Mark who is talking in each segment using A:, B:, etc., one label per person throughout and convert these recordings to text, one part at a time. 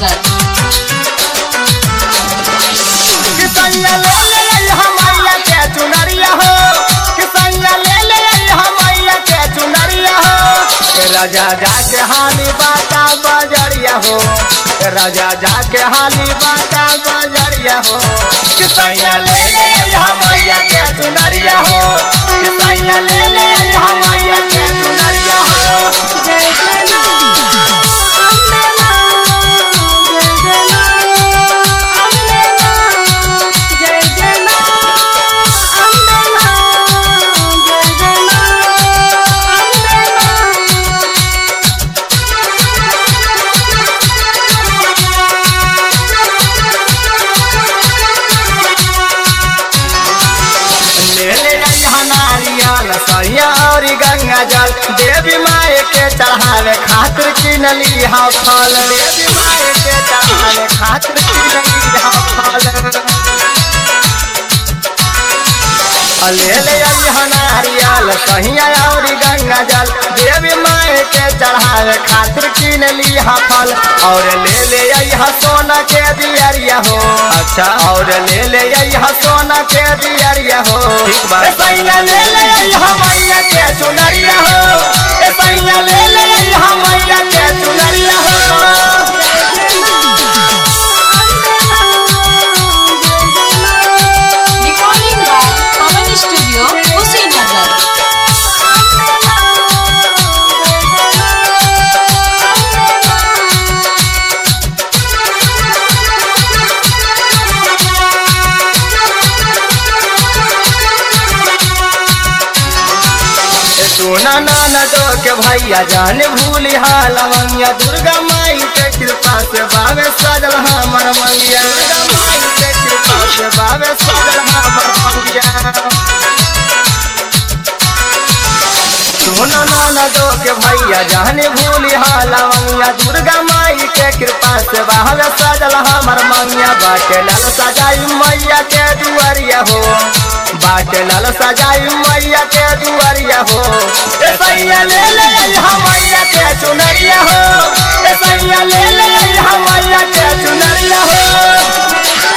A: कुशीनगर।
B: किसैया ले ले हमैया के चुनरिया हो, किसैया ले ले हमैया के चुनरिया हो। राजा जाके हाली बाटा बजरिया हो, राजा जाके हाली बाटा बजरिया हो। किसैया ले ले हमैया के चुनरिया हो, किसैया ले ले हमैया के चुनरिया हो।
C: जय जय मां अम्बे मां, जय जय मां अम्बे मां, जय जय मां अम्बे मां, जय जय मां अम्बे मां।
B: ले ले नारियल सैया और गंगा जल, देवी माए के चढ़ावे खातिर किनली हा फल, देवी माए के चढ़ावे खातिर किनली हा फल। ले ले नारियल सैया और गंगा जल, देवी माए के चढ़ावे खातिर किनली हा फल। और ले ले सोना के दियरिया हो, अच्छा और ले ले सोना के दियरिया हो। ठीक बात। सैया ले ले हमैया के चुनरिया हो, सैया ले ले हमैया के चुनरिया हो।
A: Recording by Pawan studio Kushinagar.
B: सोना नाना दो के भैया जाने भूली लवंगिया, दुर्गा माई के कृपा से बावे सजल हमर मंगिया, दुर्गा माई के कृपा से बावे सजल हमर मंगिया। सोना नाना दो के भैया जाने भूली लवंगिया, दुर्गा माई के कृपा से बावे सजल हमर मंगिया। बाटे लाल सजाई मैया के दुआरिया हो, बाटे लाल सजाई मैया के दुआरिया हो। सैया ले ले हमैया के चुनरिया हो, सैया ले ले हमैया के चुनरिया हो।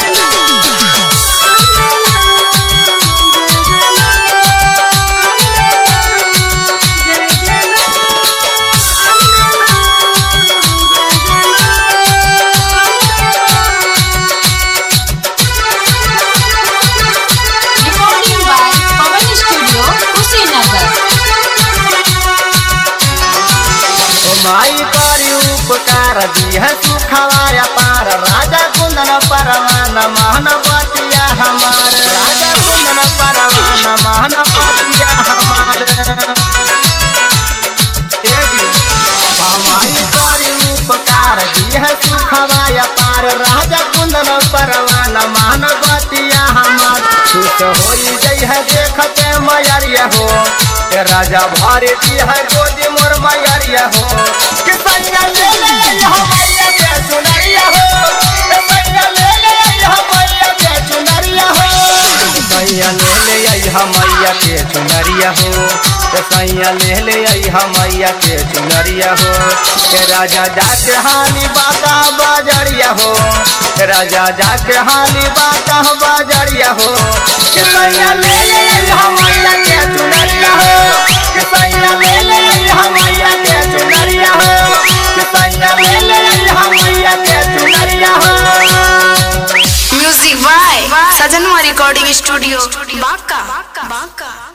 A: Recording by Pawan studio Kushinagar.
B: माई करी उपकार दी है सुखवाया पार, राजा कुंदन परवान मानवतिया हमार, राजा कुंदन परवान मानवतिया हमार। माई करी उपकार दी है सुखवाया पार, राजा कुंदन परवान मानवतिया हमार। खुश होई जई है देखते मैरिया हो, राजा भारती है गोदी मोर मैरिया हो। किसैया ले ले हमैया के चुनरिया हो, किसैया ले ले हमैया के चुनरिया हो। किसैया ले ले हमैया के चुनरिया हो, किसैया ले ले हमैया के चुनरिया हो। राजा जाके हाली बाटा बजरिया हो, राजा जाके हाली बाटा बजरिया हो। किसैया ले ले हमैया के चुनरिया हो, किसैया ले ले हमैया के चुनरिया हो, किसैया ले ले हमैया के चुनरिया हो।
D: Music by Sajanwa recording studio Banka.